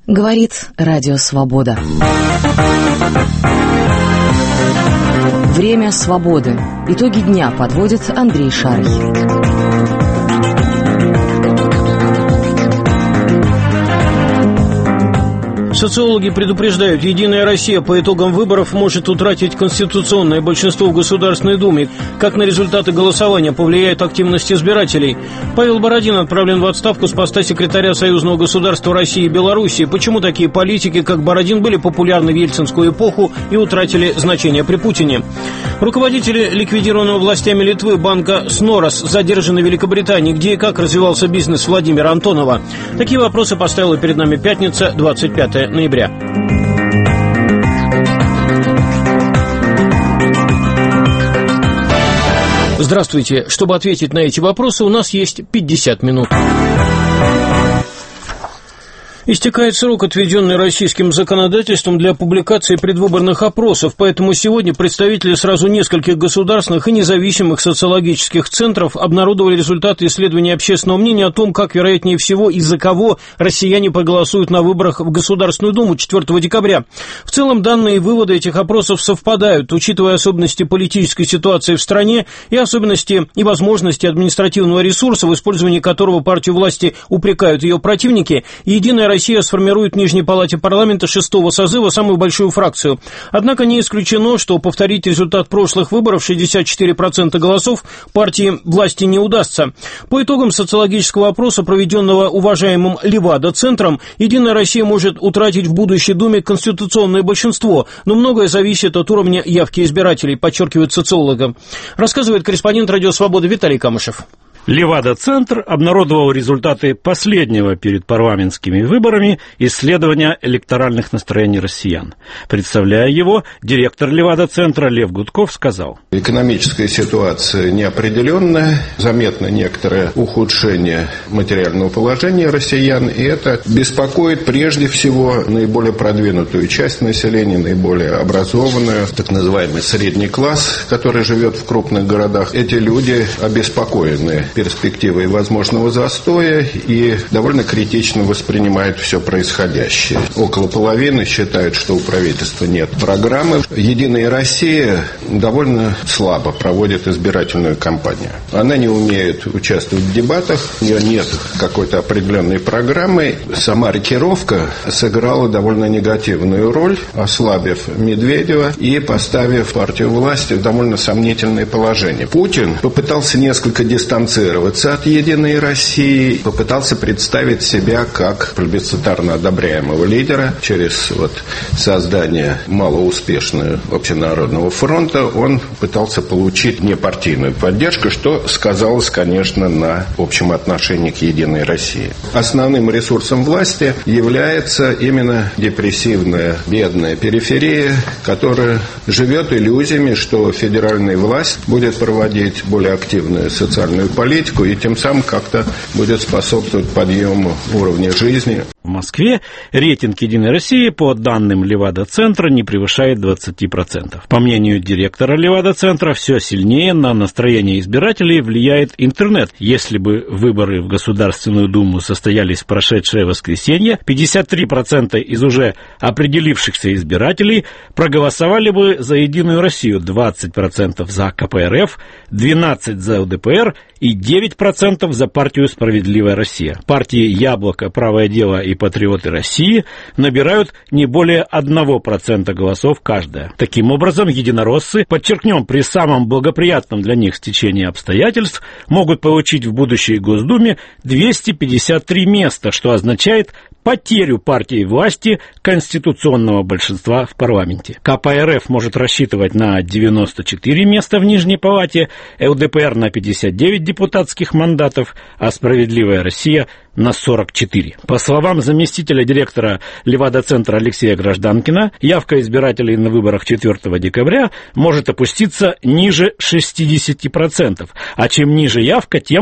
Говорит Радио Свобода. Время свободы. Итоги дня подводит Андрей Шарый. Социологи предупреждают, Единая Россия по итогам выборов может утратить конституционное большинство в Государственной Думе. Как на результаты голосования повлияет активность избирателей? Павел Бородин отправлен в отставку с поста секретаря Союзного государства России и Белоруссии. Почему такие политики, как Бородин, были популярны в ельцинскую эпоху и утратили значение при Путине? Руководители ликвидированного властями Литвы банка «Снорос» задержаны в Великобритании. Где и как развивался бизнес Владимира Антонова? Такие вопросы поставила перед нами пятница, 25 ноября. Здравствуйте. Чтобы ответить на эти вопросы, у нас есть 50 минут. Истекает срок, отведенный российским законодательством для публикации предвыборных опросов, поэтому сегодня представители сразу нескольких государственных и независимых социологических центров обнародовали результаты исследования общественного мнения о том, как, вероятнее всего, и за кого россияне проголосуют на выборах в Государственную Думу 4 декабря. В целом, данные и выводы этих опросов совпадают, учитывая особенности политической ситуации в стране и особенности и возможности административного ресурса, в использовании которого партию власти упрекают ее противники. Единая Россия сформирует в Нижней палате парламента 6-го созыва самую большую фракцию. Однако не исключено, что повторить результат прошлых выборов 64% голосов партии власти не удастся. По итогам социологического опроса, проведенного уважаемым Левада-центром, Единая Россия может утратить в будущей Думе конституционное большинство, но многое зависит от уровня явки избирателей, подчеркивает социолог. Рассказывает корреспондент Радио Свобода Виталий Камышев. Левада-центр обнародовал результаты последнего перед парламентскими выборами исследования электоральных настроений россиян. Представляя его, директор Левада-центра Лев Гудков сказал: экономическая ситуация неопределенная, заметно некоторое ухудшение материального положения россиян, и это беспокоит прежде всего наиболее продвинутую часть населения, наиболее образованную, так называемый средний класс, который живет в крупных городах. Эти люди обеспокоены перспективой возможного застоя и довольно критично воспринимают все происходящее. Около половины считают, что у правительства нет программы. Единая Россия довольно слабо проводит избирательную кампанию. Она не умеет участвовать в дебатах, у нее нет какой-то определенной программы. Сама рокировка сыграла довольно негативную роль, ослабив Медведева и поставив партию власти в довольно сомнительное положение. Путин попытался несколько дистанцироваться от Единой России, попытался представить себя как плебисцитарно одобряемого лидера. Через создание малоуспешного общенародного фронта он пытался получить непартийную поддержку, что сказалось, конечно, на общем отношении к Единой России. Основным ресурсом власти является именно депрессивная, бедная периферия, которая живет иллюзиями, что федеральная власть будет проводить более активную социальную политику и тем самым как-то будет способствовать подъему уровня жизни. В Москве рейтинг Единой России по данным Левада-центра не превышает 20%. По мнению директора Левада-центра, все сильнее на настроение избирателей влияет интернет. Если бы выборы в Государственную Думу состоялись в прошедшее воскресенье, 53% из уже определившихся избирателей проголосовали бы за Единую Россию, 20% за КПРФ, 12% за ЛДПР и 9% за партию «Справедливая Россия». Партии «Яблоко», «Правое дело» и «Патриоты России» набирают не более 1% голосов каждая. Таким образом, единороссы, подчеркнем, при самом благоприятном для них стечении обстоятельств, могут получить в будущей Госдуме 253 места, что означает потерю партии власти конституционного большинства в парламенте. КПРФ может рассчитывать на 94 места в Нижней палате, ЛДПР на 59 депутатских мандатов, а «Справедливая Россия» на 44. По словам заместителя директора Левада-центра Алексея Гражданкина, явка избирателей на выборах 4 декабря может опуститься ниже 60%, а чем ниже явка, тем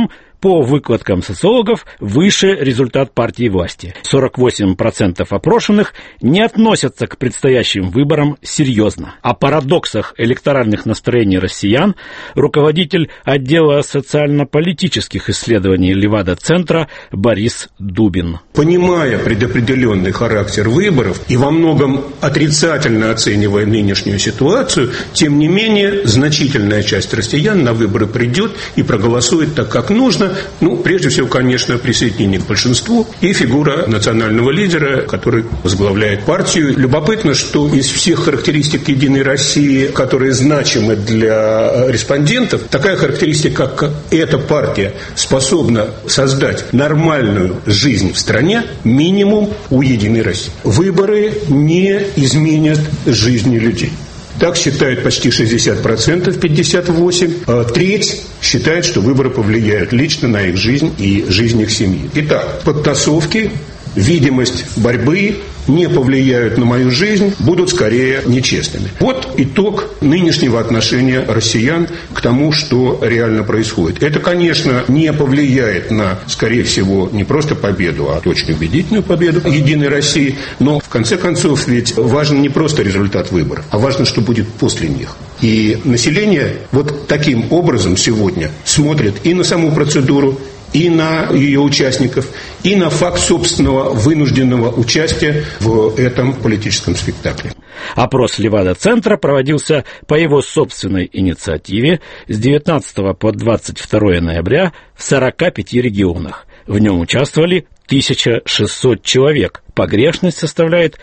по выкладкам социологов, выше результат партии власти. 48% опрошенных не относятся к предстоящим выборам серьезно. О парадоксах электоральных настроений россиян руководитель отдела социально-политических исследований Левада-центра Борис Дубин. Понимая предопределенный характер выборов и во многом отрицательно оценивая нынешнюю ситуацию, тем не менее значительная часть россиян на выборы придет и проголосует так, как нужно. Прежде всего, конечно, присоединение к большинству и фигура национального лидера, который возглавляет партию. Любопытно, что из всех характеристик «Единой России», которые значимы для респондентов, такая характеристика, как эта партия способна создать нормальную жизнь в стране, минимум у «Единой России». Выборы не изменят жизни людей. Так считают почти 60%, 58%. А треть считает, что выборы повлияют лично на их жизнь и жизнь их семьи. Итак, подтасовки, видимость борьбы не повлияют на мою жизнь, будут скорее нечестными. Вот итог нынешнего отношения россиян к тому, что реально происходит. Это, конечно, не повлияет на, скорее всего, не просто победу, а очень убедительную победу «Единой России». Но, в конце концов, ведь важен не просто результат выборов, а важно, что будет после них. И население вот таким образом сегодня смотрит и на саму процедуру, и на ее участников, и на факт собственного вынужденного участия в этом политическом спектакле. Опрос Левада-центра проводился по его собственной инициативе с 19 по 22 ноября в 45 регионах. В нем участвовали 1600 человек. Погрешность составляет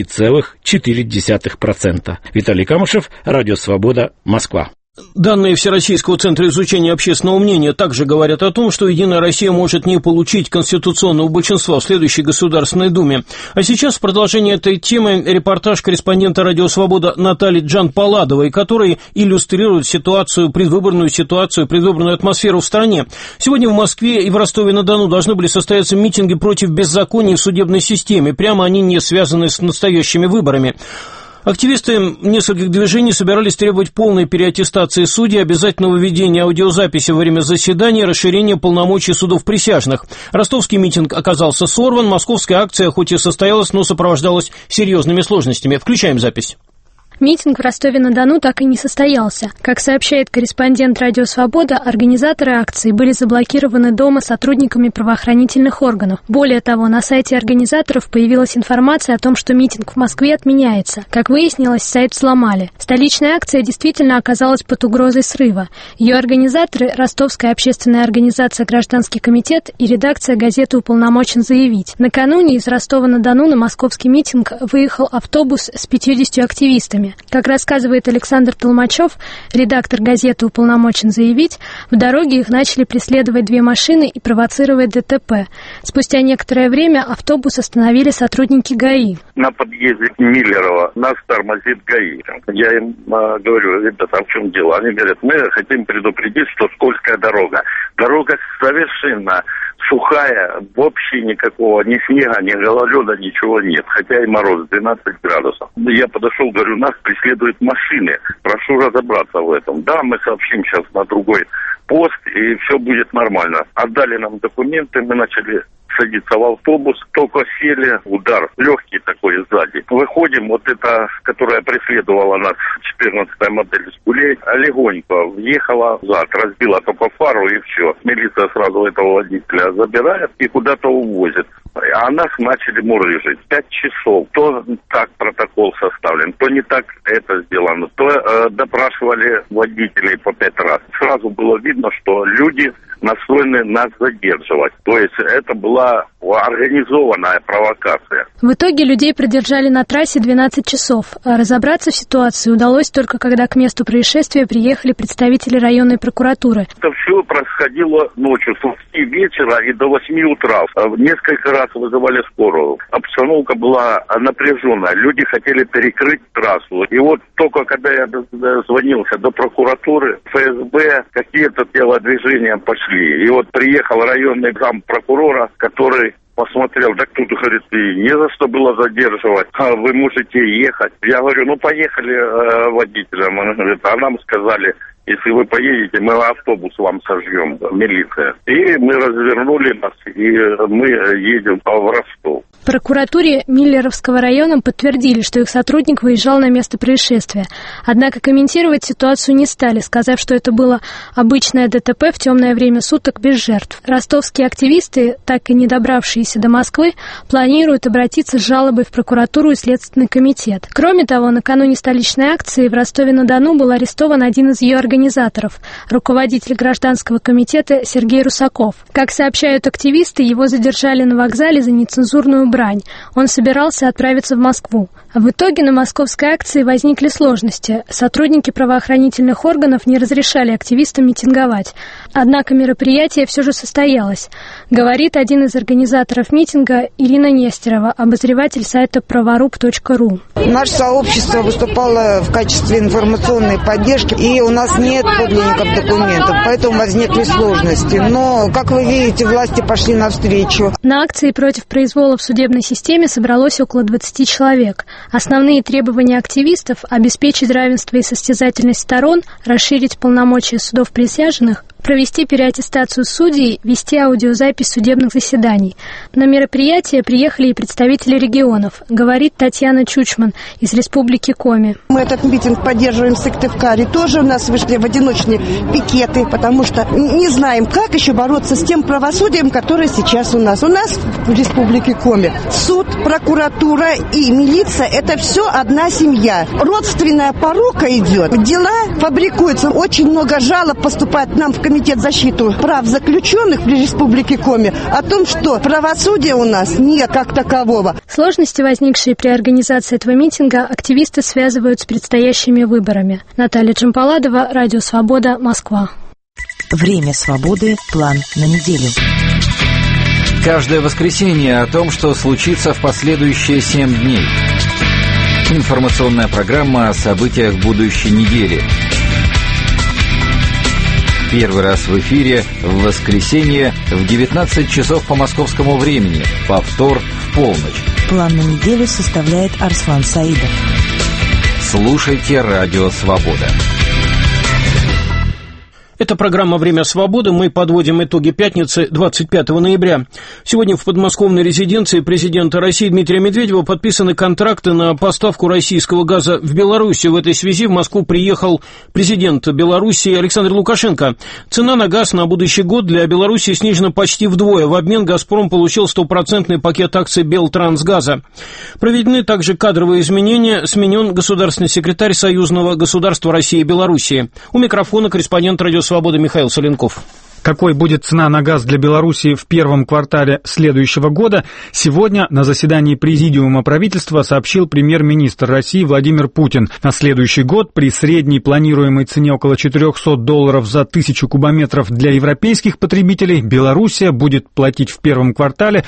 3,4%. Виталий Камышев, Радио Свобода, Москва. Данные Всероссийского центра изучения общественного мнения также говорят о том, что «Единая Россия» может не получить конституционного большинства в следующей Государственной Думе. А сейчас в продолжение этой темы репортаж корреспондента «Радио Свобода» Натальи Джанпаладовой, который иллюстрирует предвыборную атмосферу в стране. Сегодня в Москве и в Ростове-на-Дону должны были состояться митинги против беззакония в судебной системе. Прямо они не связаны с настоящими выборами. Активисты нескольких движений собирались требовать полной переаттестации судей, обязательного введения аудиозаписи во время заседания, расширения полномочий судов присяжных. Ростовский митинг оказался сорван, московская акция хоть и состоялась, но сопровождалась серьезными сложностями. Включаем запись. Митинг в Ростове-на-Дону так и не состоялся. Как сообщает корреспондент «Радио Свобода», организаторы акции были заблокированы дома сотрудниками правоохранительных органов. Более того, на сайте организаторов появилась информация о том, что митинг в Москве отменяется. Как выяснилось, сайт взломали. Столичная акция действительно оказалась под угрозой срыва. Ее организаторы – Ростовская общественная организация «Гражданский комитет» и редакция газеты «Уполномочен заявить». Накануне из Ростова-на-Дону на московский митинг выехал автобус с 50 активистами. Как рассказывает Александр Толмачев, редактор газеты «Уполномочен заявить», в дороге их начали преследовать две машины и провоцировать ДТП. Спустя некоторое время автобус остановили сотрудники ГАИ. На подъезде Миллерова нас тормозит ГАИ. Я им говорю: ребята, в чем дело? Они говорят: мы хотим предупредить, что скользкая дорога. Дорога совершенно сухая, вообще никакого ни снега, ни гололеда, ничего нет. Хотя и мороз 12 градусов. Я подошел, говорю: нас преследуют машины. Прошу разобраться в этом. Да, мы сообщим сейчас на другой пост, и все будет нормально. Отдали нам документы, мы начали садиться в автобус, только сели, удар легкий такой сзади. Выходим, вот эта, которая преследовала нас, 14-я модель «Жигулей», легонько въехала зад, разбила только фару и все. Милиция сразу этого водителя забирает и куда-то увозит. А нас начали мурыжить. 5 часов. То так протокол составлен, то не так это сделано, то допрашивали водителей по 5 раз. Сразу было видно, что люди настроены нас задерживать. То есть это была организованная провокация. В итоге людей продержали на трассе 12 часов. А разобраться в ситуации удалось только когда к месту происшествия приехали представители районной прокуратуры. Это все происходило ночью, с 6 вечера и до 8 утра. Несколько раз вызывали скорую. Обстановка была напряженная. Люди хотели перекрыть трассу. И вот только когда я дозвонился до прокуратуры, ФСБ, какие-то телодвижения пошли. И вот приехал районный зампрокурора, который посмотрел, так тут, говорит, и не за что было задерживать, вы можете ехать. Я говорю: ну поехали водителем. Он говорит: а нам сказали Если вы поедете, мы автобус вам сожжем, милиция. И мы развернули нас, и мы едем в Ростов. В прокуратуре Миллеровского района подтвердили, что их сотрудник выезжал на место происшествия. Однако комментировать ситуацию не стали, сказав, что это было обычное ДТП в темное время суток без жертв. Ростовские активисты, так и не добравшиеся до Москвы, планируют обратиться с жалобой в прокуратуру и Следственный комитет. Кроме того, накануне столичной акции в Ростове-на-Дону был арестован один из ее организаторов, руководитель гражданского комитета Сергей Русаков. Как сообщают активисты, его задержали на вокзале за нецензурную брань. Он собирался отправиться в Москву. В итоге на московской акции возникли сложности. Сотрудники правоохранительных органов не разрешали активистам митинговать. Однако мероприятие все же состоялось, говорит один из организаторов митинга Ирина Нестерова, обозреватель сайта праворуб.ру. Наше сообщество выступало в качестве информационной поддержки, и у нас нет подлинников документов, поэтому возникли сложности. Но, как вы видите, власти пошли навстречу. На акции против произвола в судебной системе собралось около 20 человек. Основные требования активистов – обеспечить равенство и состязательность сторон, расширить полномочия судов присяжных, провести переаттестацию судей, вести аудиозапись судебных заседаний. На мероприятие приехали и представители регионов, говорит Татьяна Чучман из Республики Коми. Мы этот митинг поддерживаем в Сыктывкаре. Тоже у нас вышли в одиночные пикеты, потому что не знаем, как еще бороться с тем правосудием, которое сейчас у нас. У нас в Республике Коми суд, прокуратура и милиция – это все одна семья. Родственная порука идет, дела фабрикуются. Очень много жалоб поступает нам в Комитет защиты прав заключенных в Республике Коми о том, что правосудия у нас нет как такового. Сложности, возникшие при организации этого митинга, активисты связывают с предстоящими выборами. Наталья Джампаладова, Радио Свобода, Москва. Время свободы. План на неделю. Каждое воскресенье о том, что случится в последующие 7 дней. Информационная программа о событиях будущей недели. Первый раз в эфире в воскресенье в 19 часов по московскому времени. Повтор в полночь. План на неделю составляет Арслан Саидов. Слушайте Радио Свобода. Это программа «Время свободы». Мы подводим итоги пятницы 25 ноября. Сегодня в подмосковной резиденции президента России Дмитрия Медведева подписаны контракты на поставку российского газа в Белоруссию. В этой связи в Москву приехал президент Белоруссии Александр Лукашенко. Цена на газ на будущий год для Белоруссии снижена почти вдвое. В обмен «Газпром» получил 100% пакет акций Белтрансгаза. Проведены также кадровые изменения. Сменен государственный секретарь союзного государства России и Белоруссии. У микрофона корреспондент «Радио Свобода» Михаил Соленков. Какой будет цена на газ для Белоруссии в первом квартале следующего года, сегодня на заседании Президиума правительства сообщил премьер-министр России Владимир Путин. На следующий год при средней планируемой цене около $400 за 1000 кубометров для европейских потребителей Белоруссия будет платить в первом квартале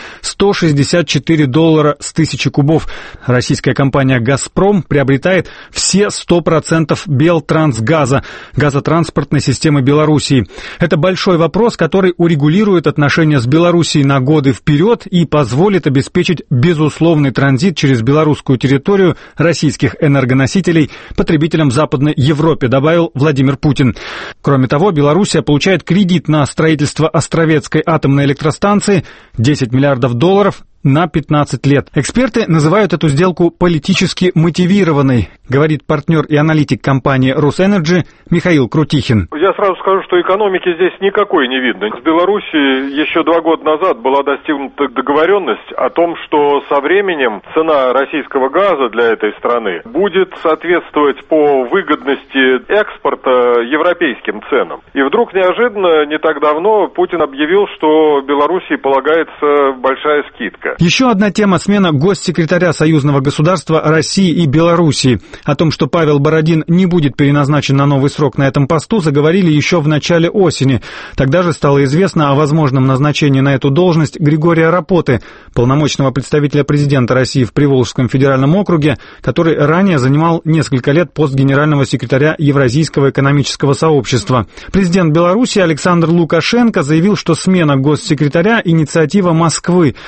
$164 с 1000 кубов. Российская компания «Газпром» приобретает все 100% Белтрансгаза, газотранспортной системы Белоруссии. Это большой вопрос, который урегулирует отношения с Белоруссией на годы вперед и позволит обеспечить безусловный транзит через белорусскую территорию российских энергоносителей потребителям в Западной Европе, добавил Владимир Путин. Кроме того, Белоруссия получает кредит на строительство Островецкой атомной электростанции $10 миллиардов на 15 лет. Эксперты называют эту сделку политически мотивированной, говорит партнер и аналитик компании «Росэнерджи» Михаил Крутихин. Я сразу скажу, что экономики здесь никакой не видно. В Беларуси еще 2 года назад была достигнута договоренность о том, что со временем цена российского газа для этой страны будет соответствовать по выгодности экспорта европейским ценам. И вдруг неожиданно, не так давно, Путин объявил, что Белоруссии полагается большая скидка. Еще одна тема — смена госсекретаря союзного государства России и Белоруссии. О том, что Павел Бородин не будет переназначен на новый срок на этом посту, заговорили еще в начале осени. Тогда же стало известно о возможном назначении на эту должность Григория Рапоты, полномочного представителя президента России в Приволжском федеральном округе, который ранее занимал несколько лет пост генерального секретаря Евразийского экономического сообщества. Президент Беларуси Александр Лукашенко заявил, что смена госсекретаря — инициатива Москвы. В конце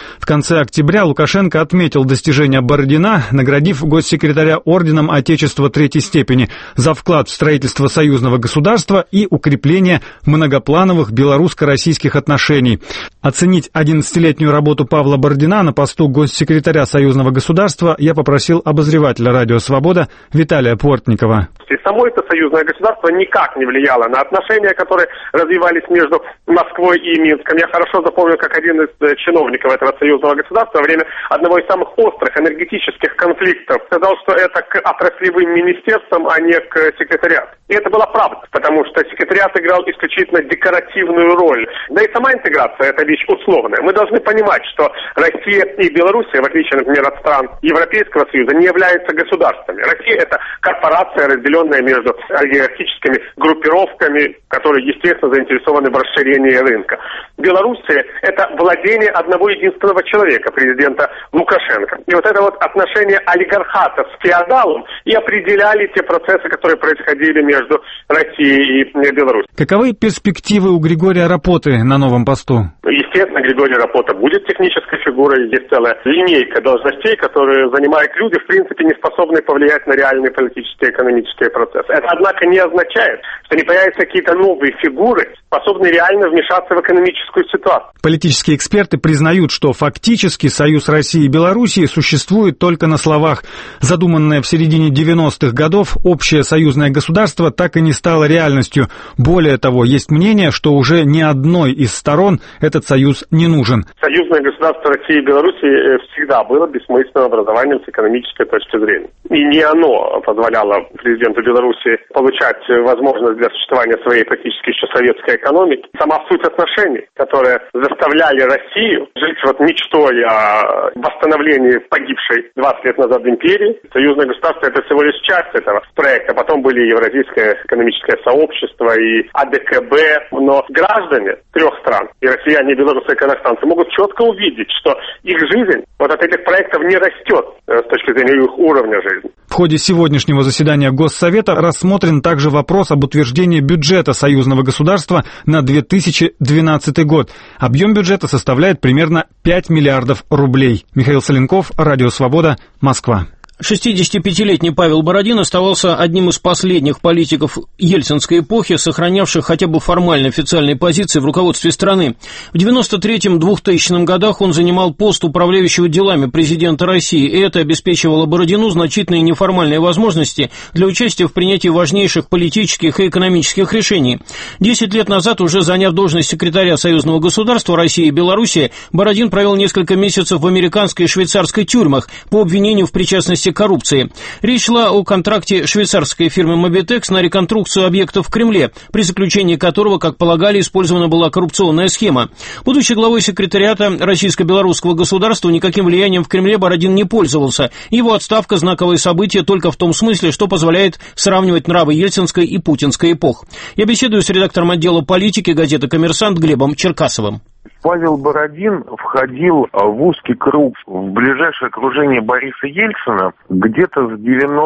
конце октября Лукашенко отметил достижения Бородина, наградив госсекретаря орденом Отечества третьей степени за вклад в строительство союзного государства и укрепление многоплановых белорусско-российских отношений. Оценить 11-летнюю работу Павла Бородина на посту госсекретаря союзного государства я попросил обозревателя «Радио Свобода» Виталия Портникова. И само это союзное государство никак не влияло на отношения, которые развивались между Москвой и Минском. Я хорошо запомнил, как один из чиновников этого союзного государства во время одного из самых острых энергетических конфликтов сказал, что это к отраслевым министерствам, а не к секретариату. И это была правда, потому что секретариат играл исключительно декоративную роль. Да и сама интеграция – это вещь условная. Мы должны понимать, что Россия и Белоруссия, в отличие, например, от стран Европейского Союза, не являются государствами. Россия – это корпорация, разделенная между олигархическими группировками, которые, естественно, заинтересованы в расширении рынка. Белоруссия – это владение одного единственного человека, президента Лукашенко. И вот это вот отношение олигархата с феодалом и определяли те процессы, которые происходили между Россией и Беларусью. Каковы перспективы у Григория Рапоты на новом посту? Естественно, Григорий Рапота будет технической фигурой. Есть целая линейка должностей, которые занимают люди, в принципе, не способные повлиять на реальные политические и экономические процессы. Это, однако, не означает, что не появятся какие-то новые фигуры, способные реально вмешаться в экономическую ситуацию. Политические эксперты признают, что фактически союз России и Белоруссии существует только на словах. Задуманное в середине 90-х годов общее союзное государство так и не стало реальностью. Более того, есть мнение, что уже ни одной из сторон этот союз не нужен. Союзное государство России и Белоруссии всегда было бессмысленным образованием с экономической точки зрения. И не оно позволяло президенту Белоруссии получать возможность для существования своей практически еще советской экономики. Сама суть отношений, которые заставляли Россию жить вот мечтой о восстановлении погибшей 20 лет назад империи. Союзное государство – это всего лишь часть этого проекта. Потом были Евразийское экономическое сообщество и АДКБ. Но граждане трех стран, и россияне, и белорусы, и казахстанцы, могут четко увидеть, что их жизнь вот от этих проектов не растет с точки зрения их уровня жизни. В ходе сегодняшнего заседания Госсовета рассмотрен также вопрос об утверждении бюджета союзного государства на 2012 год. Объем бюджета составляет примерно 5 миллиардов рублей. Михаил Соленков, Радио Свобода, Москва. 65-летний Павел Бородин оставался одним из последних политиков ельцинской эпохи, сохранявших хотя бы формально официальные позиции в руководстве страны. В 1993-2000 годах он занимал пост управляющего делами президента России, и это обеспечивало Бородину значительные неформальные возможности для участия в принятии важнейших политических и экономических решений. 10 лет назад, уже заняв должность секретаря союзного государства России и Белоруссии, Бородин провел несколько месяцев в американской и швейцарской тюрьмах по обвинению в причастности коррупции. Речь шла о контракте швейцарской фирмы Mobitex на реконструкцию объектов в Кремле, при заключении которого, как полагали, использована была коррупционная схема. Будучи главой секретариата российско-белорусского государства, никаким влиянием в Кремле Бородин не пользовался. Его отставка – знаковое событие только в том смысле, что позволяет сравнивать нравы ельцинской и путинской эпох. Я беседую с редактором отдела политики газеты «Коммерсант» Глебом Черкасовым. Павел Бородин входил в узкий круг в ближайшее окружение Бориса Ельцина где-то с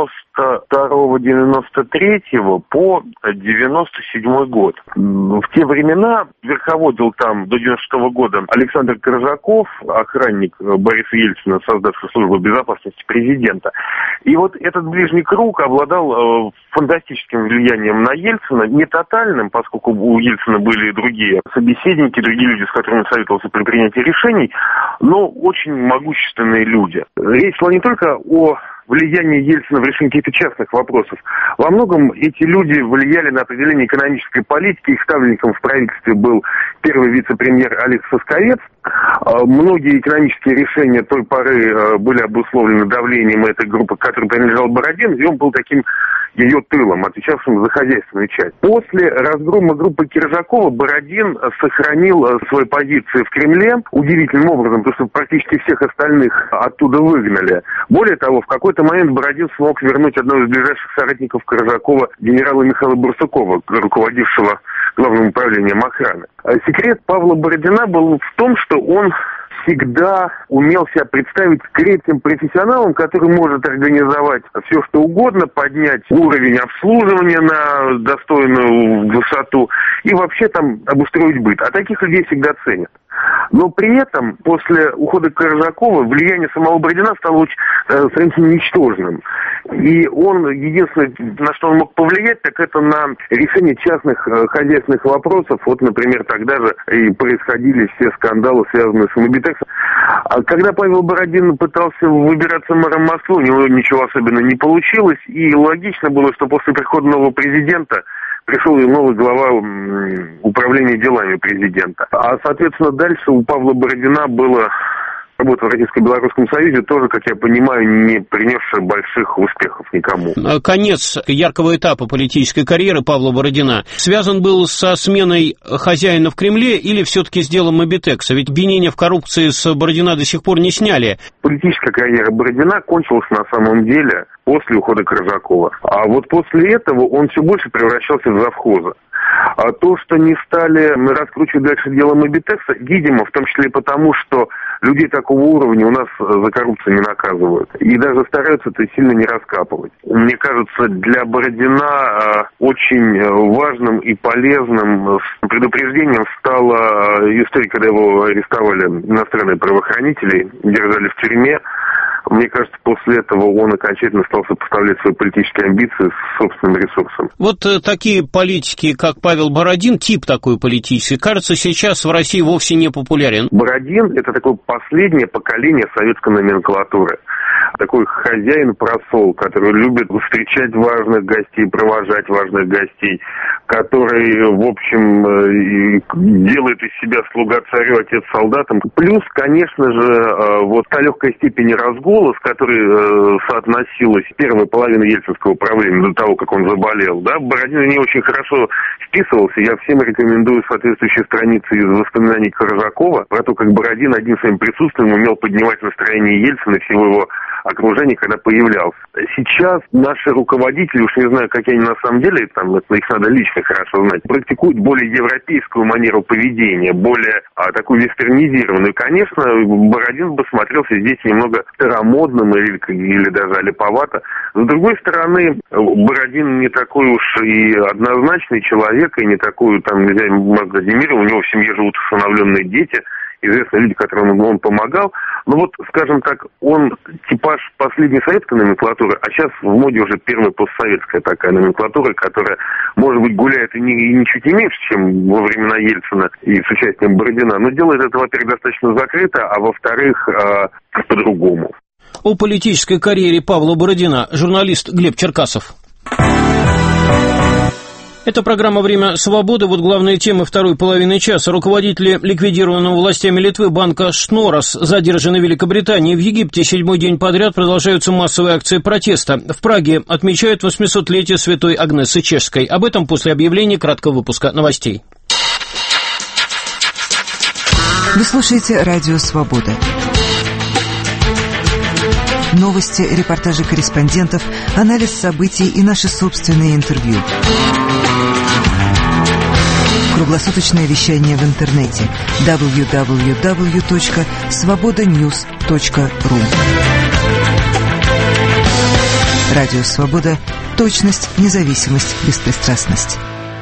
92-93 по 97 год. В те времена верховодил там до 96 года Александр Коржаков, охранник Бориса Ельцина, создавший службу безопасности президента. И вот этот ближний круг обладал фантастическим влиянием на Ельцина, не тотальным, поскольку у Ельцина были и другие собеседники, другие люди, с которыми советовался при принятии решений, но очень могущественные люди. Речь шла не только о влияние Ельцина в решении каких-то частных вопросов. Во многом эти люди влияли на определение экономической политики. Их ставленником в правительстве был первый вице-премьер Алекс Сосковец. Многие экономические решения той поры были обусловлены давлением этой группы, к которой принадлежал Бородин, и он был таким ее тылом, отвечавшим за хозяйственную часть. После разгрома группы Киржакова Бородин сохранил свои позиции в Кремле удивительным образом, потому что практически всех остальных оттуда выгнали. Более того, в какой-то момент Бородин смог вернуть одного из ближайших соратников Киржакова, генерала Михаила Барсукова, руководившего Главным управлением охраны. Секрет Павла Бородина был в том, что он всегда умел себя представить крепким профессионалом, который может организовать все, что угодно, поднять уровень обслуживания на достойную высоту и вообще там обустроить быт. А таких людей всегда ценят. Но при этом, после ухода Коржакова, влияние самого Бородина стало сравнительно ничтожным. И он, единственное, на что он мог повлиять, так это на решение частных хозяйственных вопросов. Вот, например, тогда же и происходили все скандалы, связанные с Мобитексом. А когда Павел Бородин пытался выбираться мэром Москвы, у него ничего особенно не получилось. И логично было, что после прихода нового президента пришел и новый глава управления делами президента. А, соответственно, дальше у Павла Бородина была работа в Российско-Белорусском Союзе, тоже, как я понимаю, не принесшая больших успехов никому. Конец яркого этапа политической карьеры Павла Бородина связан был со сменой хозяина в Кремле или все-таки с делом Мобитекса? Ведь обвинения в коррупции с Бородина до сих пор не сняли. Политическая карьера Бородина кончилась на самом деле после ухода Коржакова. А вот после этого он все больше превращался в завхоза. А то, что не стали раскручивать дальше дело Мобитекса, видимо, в том числе и потому, что людей такого уровня у нас за коррупцию не наказывают. И даже стараются это сильно не раскапывать. Мне кажется, для Бородина очень важным и полезным предупреждением стала история, когда его арестовали иностранные правоохранители, держали в тюрьме. Мне кажется, после этого он окончательно стал сопоставлять свои политические амбиции с собственным ресурсом. Вот такие политики, как Павел Бородин, тип такой политический, кажется, сейчас в России вовсе не популярен. Бородин – это такое последнее поколение советской номенклатуры. Такой хозяин-просол, который любит встречать важных гостей, провожать важных гостей, который, в общем, делает из себя слуга царю, отец солдатам. Плюс, конечно же, вот та легкая степень разгула, с которой соотносилась первая половина ельцинского правления до того, как он заболел, да, Бородин не очень хорошо вписывался. Я всем рекомендую соответствующие страницы из воспоминаний Коржакова про то, как Бородин одним своим присутствием умел поднимать настроение Ельцина и всего его окружения, когда появлялся. Сейчас наши руководители, уж не знаю, какие они на самом деле, там, их надо лично хорошо знать, практикуют более европейскую манеру поведения, более такую вестернизированную. И, конечно, Бородин бы смотрелся здесь немного старомодным или даже олиповато. С другой стороны, Бородин не такой уж и однозначный человек, и не такой, там, нельзя Владимира, у него в семье живут усыновленные дети, известные люди, которым он помогал. Но вот, скажем так, он типаж последней советской номенклатуры, а сейчас в моде уже первая постсоветская такая номенклатура, которая, может быть, гуляет и ничуть не меньше, чем во времена Ельцина и с участием Бородина, но делает это, во-первых, достаточно закрыто, а во-вторых, по-другому. О политической карьере Павла Бородина журналист Глеб Черкасов. Это программа «Время свободы». Вот главные темы второй половины часа. Руководители ликвидированного властями Литвы банка «Шнорос» задержаны в Великобритании. В Египте 7-й день подряд продолжаются массовые акции протеста. В Праге отмечают 800-летие святой Агнесы Чешской. Об этом после объявления краткого выпуска новостей. Вы слушаете «Радио Свобода». Новости, репортажи корреспондентов, анализ событий и наши собственные интервью. Круглосуточное вещание в интернете www.svobodanews.ru. Радио Свобода. Точность, независимость, беспристрастность.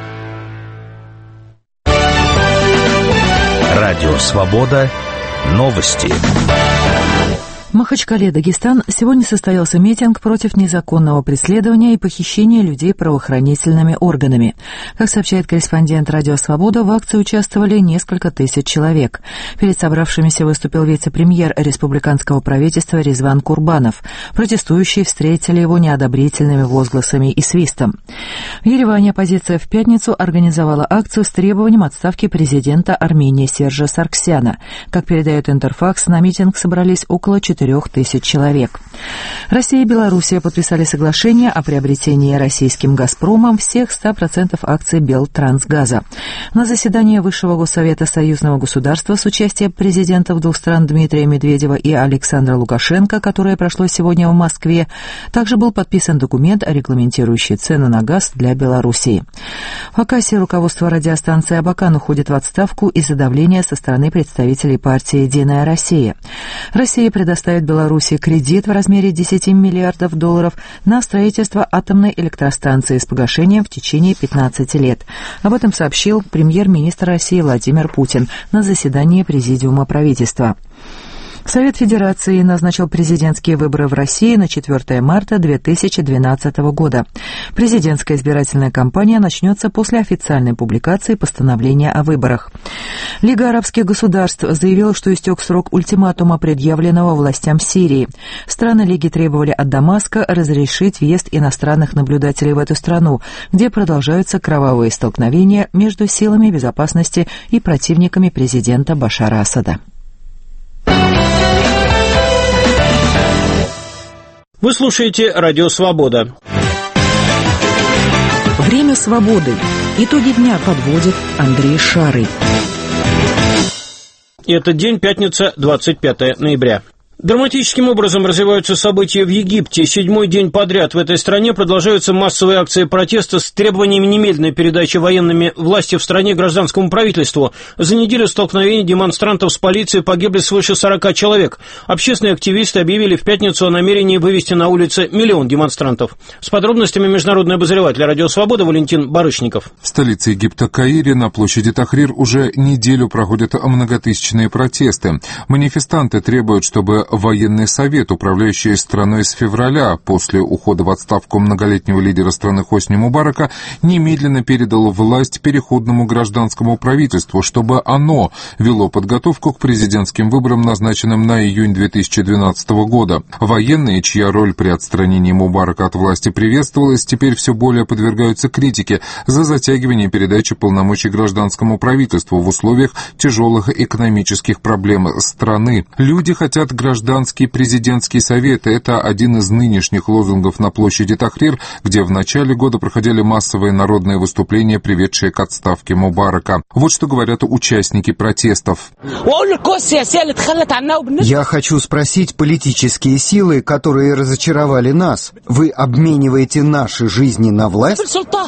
Радио Свобода. Новости. В Махачкале, Дагестан, сегодня состоялся митинг против незаконного преследования и похищения людей правоохранительными органами. Как сообщает корреспондент «Радио Свобода», в акции участвовали несколько тысяч человек. Перед собравшимися выступил вице-премьер республиканского правительства Резван Курбанов. Протестующие встретили его неодобрительными возгласами и свистом. В Ереване оппозиция в пятницу организовала акцию с требованием отставки президента Армении Сержа Саргсяна. Как передает Интерфакс, на митинг собрались около 4 4000 человек. Россия и Белоруссия подписали соглашение о приобретении российским «Газпромом» всех 100% акций Белтрансгаза. На заседании Высшего Госсовета союзного государства с участием президентов двух стран Дмитрия Медведева и Александра Лукашенко, которое прошло сегодня в Москве, также был подписан документ, регламентирующий цены на газ для Белоруссии. В Хакасии руководство радиостанции «Абакан» уходит в отставку из-за давления со стороны представителей партии «Единая Россия». Россия предоставит Беларуси кредит в размере $10 миллиардов на строительство атомной электростанции с погашением в течение 15 лет. Об этом сообщил премьер-министр России Владимир Путин на заседании Президиума правительства. Совет Федерации назначил президентские выборы в России на 4 марта 2012 года. Президентская избирательная кампания начнется после официальной публикации постановления о выборах. Лига арабских государств заявила, что истек срок ультиматума, предъявленного властям Сирии. Страны Лиги требовали от Дамаска разрешить въезд иностранных наблюдателей в эту страну, где продолжаются кровавые столкновения между силами безопасности и противниками президента Башара Асада. Вы слушаете «Радио Свобода». Время свободы. Итоги дня подводит Андрей Шарый. Этот день, пятница, 25 ноября. Драматическим образом развиваются события в Египте. 7-й день подряд в этой стране продолжаются массовые акции протеста с требованиями немедленной передачи военными власти в стране гражданскому правительству. За неделю столкновений демонстрантов с полицией погибли свыше 40 человек. Общественные активисты объявили в пятницу о намерении вывести на улицы 1 миллион демонстрантов. С подробностями международный обозреватель «Радио Свобода» Валентин Барышников. В столице Египта Каире на площади Тахрир уже неделю проходят многотысячные протесты. Манифестанты требуют, чтобы военный совет, управляющий страной с февраля после ухода в отставку многолетнего лидера страны Хосни Мубарака, немедленно передал власть переходному гражданскому правительству, чтобы оно вело подготовку к президентским выборам, назначенным на июнь 2012 года. Военные, чья роль при отстранении Мубарака от власти приветствовалась, теперь все более подвергаются критике за затягивание передачи полномочий гражданскому правительству в условиях тяжелых экономических проблем страны. Люди хотят гражданский президентский совет. Это один из нынешних лозунгов на площади Тахрир, где в начале года проходили массовые народные выступления, приведшие к отставке Мубарака. Вот что говорят участники протестов. Я хочу спросить политические силы, которые разочаровали нас. Вы обмениваете наши жизни на власть?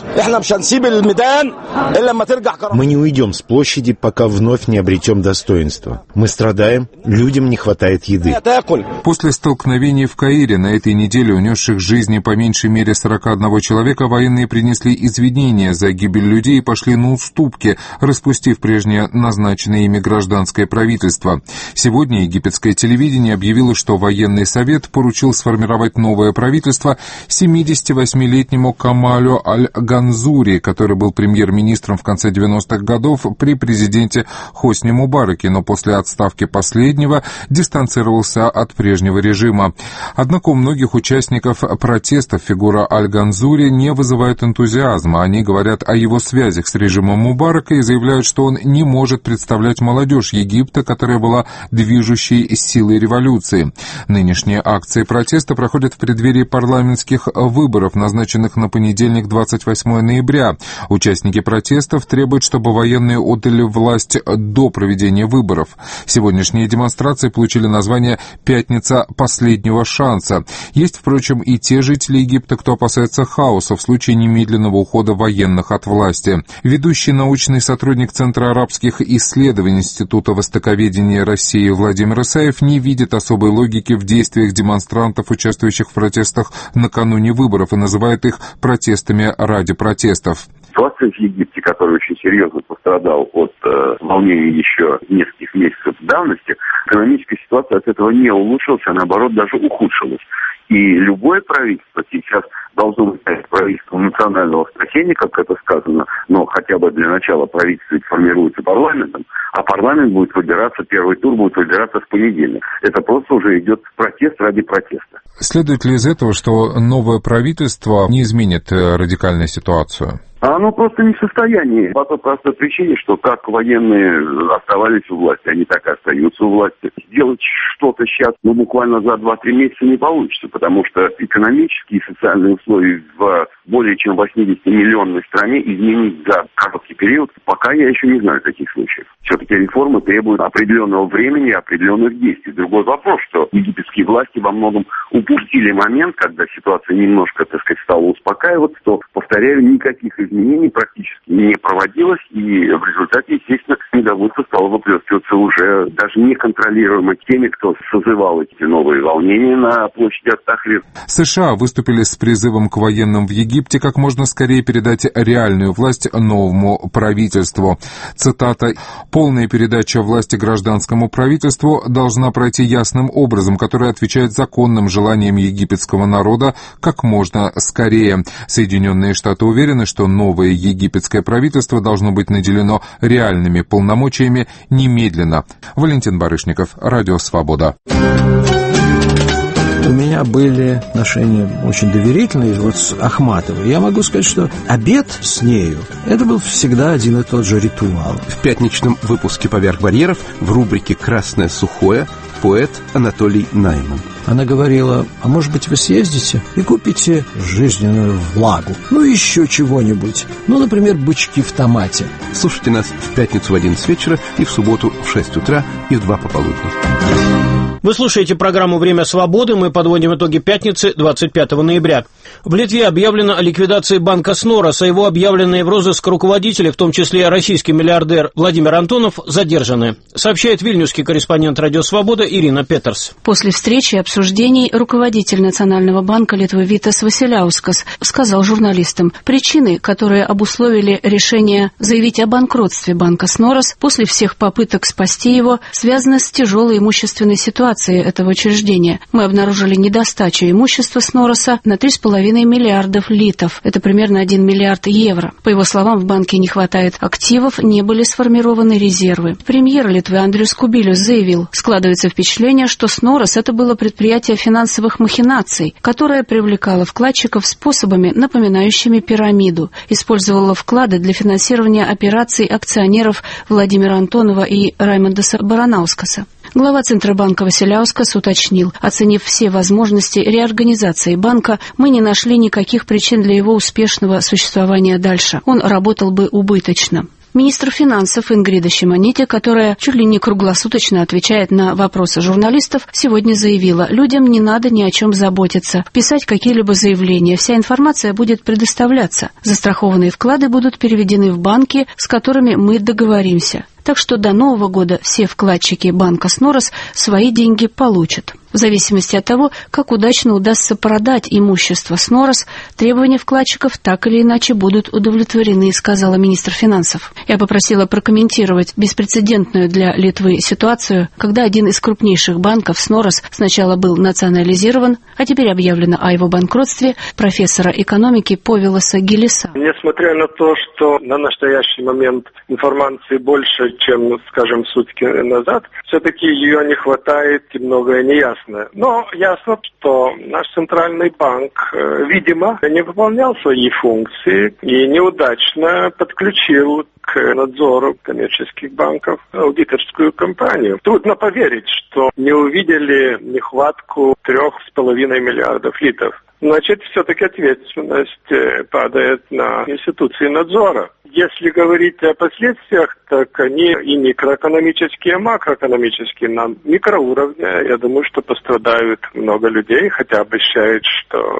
Мы не уйдем с площади, пока вновь не обретем достоинство. Мы страдаем, людям не хватает еды. После столкновений в Каире на этой неделе, унесших жизни по меньшей мере 41 человека, военные принесли извинения за гибель людей и пошли на уступки, распустив прежнее назначенное ими гражданское правительство. Сегодня египетское телевидение объявило, что военный совет поручил сформировать новое правительство 78-летнему Камалю Аль-Ганзури, который был премьер-министром в конце 90-х годов при президенте Хосни Мубараке, но после отставки последнего дистанцировался от прежнего режима. Однако у многих участников протестов фигура Аль-Ганзури не вызывает энтузиазма. Они говорят о его связях с режимом Мубарака и заявляют, что он не может представлять молодежь Египта, которая была движущей силой революции. Нынешние акции протеста проходят в преддверии парламентских выборов, назначенных на понедельник, 28 ноября. Участники протестов требуют, чтобы военные отдали власть до проведения выборов. Сегодняшние демонстрации получили название «Пятница последнего шанса». Есть, впрочем, и те жители Египта, кто опасается хаоса в случае немедленного ухода военных от власти. Ведущий научный сотрудник Центра арабских исследований Института востоковедения России Владимир Исаев не видит особой логики в действиях демонстрантов, участвующих в протестах накануне выборов, и называет их протестами ради протестов. Ситуация в Египте, который очень серьезно пострадал от волнений еще нескольких месяцев давности, экономическая ситуация от этого не улучшилась, а наоборот даже ухудшилась. И любое правительство сейчас должно быть правительством национального спасения, как это сказано, но хотя бы для начала правительство формируется парламентом, а парламент будет выбираться, первый тур будет выбираться в понедельник. Это просто уже идет протест ради протеста. Следует ли из этого, что новое правительство не изменит радикальную ситуацию? Оно просто не в состоянии. По той простой причине, что как военные оставались у власти, они так и остаются у власти. Сделать что-то сейчас, буквально за 2-3 месяца не получится, потому что экономические и социальные условия в более чем 80-миллионной стране изменить за короткий период, пока я еще не знаю таких случаев. Все-таки реформы требуют определенного времени и определенных действий. Другой вопрос, что египетские власти во многом упустили момент, когда ситуация немножко, стала успокаиваться, то, повторяю, никаких изменений практически не проводилось, и в результате, естественно, недовольство стало выплескиваться уже даже неконтролируемо теми, кто созывал эти новые волнения на площади Ат-Тахрир. США выступили с призывом к военным в Египте как можно скорее передать реальную власть новому правительству. Цитата: «Полная передача власти гражданскому правительству должна пройти ясным образом, который отвечает законным желаниям египетского народа как можно скорее. Соединенные Штаты уверены, что новое египетское правительство должно быть наделено реальными полномочиями немедленно». Валентин Барышников, Радио Свобода. У меня были отношения очень доверительные с Ахматовой. Я могу сказать, что обед с нею – это был всегда один и тот же ритуал. В пятничном выпуске «Поверх барьеров» в рубрике «Красное сухое» поэт Анатолий Найман. Она говорила: а может быть, вы съездите и купите жизненную влагу, еще чего-нибудь, например, бычки в томате. Слушайте нас в пятницу в 11 вечера и в субботу в 6 утра и в 2 пополудни. Вы слушаете программу «Время свободы». Мы подводим итоги пятницы, 25 ноября. В Литве объявлено о ликвидации банка Снорос, а его объявленные в розыск руководители, в том числе российский миллиардер Владимир Антонов, задержаны. Сообщает вильнюсский корреспондент «Радио Свобода» Ирина Петерс. После встречи и обсуждений руководитель Национального банка Литвы Витас Василяускас сказал журналистам: причины, которые обусловили решение заявить о банкротстве банка Снорос после всех попыток спасти его, связаны с тяжелой имущественной ситуацией этого учреждения. Мы обнаружили недостачу имущества Снороса на 3,5 миллиардов литов. Это примерно 1 миллиард евро. По его словам, в банке не хватает активов, не были сформированы резервы. Премьер Литвы Андрюс Кубилюс заявил: складывается впечатление, что Снорос — это было предприятие финансовых махинаций, которое привлекало вкладчиков способами, напоминающими пирамиду, использовало вклады для финансирования операций акционеров Владимира Антонова и Раймондаса Баранаускаса. Глава Центробанка Василяускас уточнил: оценив все возможности реорганизации банка, мы не нашли никаких причин для его успешного существования дальше. Он работал бы убыточно. Министр финансов Ингрида Шимоняте, которая чуть ли не круглосуточно отвечает на вопросы журналистов, сегодня заявила: людям не надо ни о чем заботиться, писать какие-либо заявления, вся информация будет предоставляться. Застрахованные вклады будут переведены в банки, с которыми мы договоримся. Так что до Нового года все вкладчики банка Снорос свои деньги получат. В зависимости от того, как удачно удастся продать имущество Снорос, требования вкладчиков так или иначе будут удовлетворены, сказала министр финансов. Я попросила прокомментировать беспрецедентную для Литвы ситуацию, когда один из крупнейших банков Снорос сначала был национализирован, а теперь объявлено о его банкротстве, профессора экономики Повиласа Гилиса. Несмотря на то, что на настоящий момент информации больше, чем, скажем, сутки назад, все-таки ее не хватает и многое неясно. Но ясно, что наш центральный банк, видимо, не выполнял свои функции и неудачно подключил к надзору коммерческих банков аудиторскую компанию. Трудно поверить, что не увидели нехватку 3,5 миллиардов литов. Значит, все-таки ответственность падает на институции надзора. Если говорить о последствиях, так они и микроэкономические, и макроэкономические на микроуровне. Я думаю, что пострадают много людей, хотя обещают, что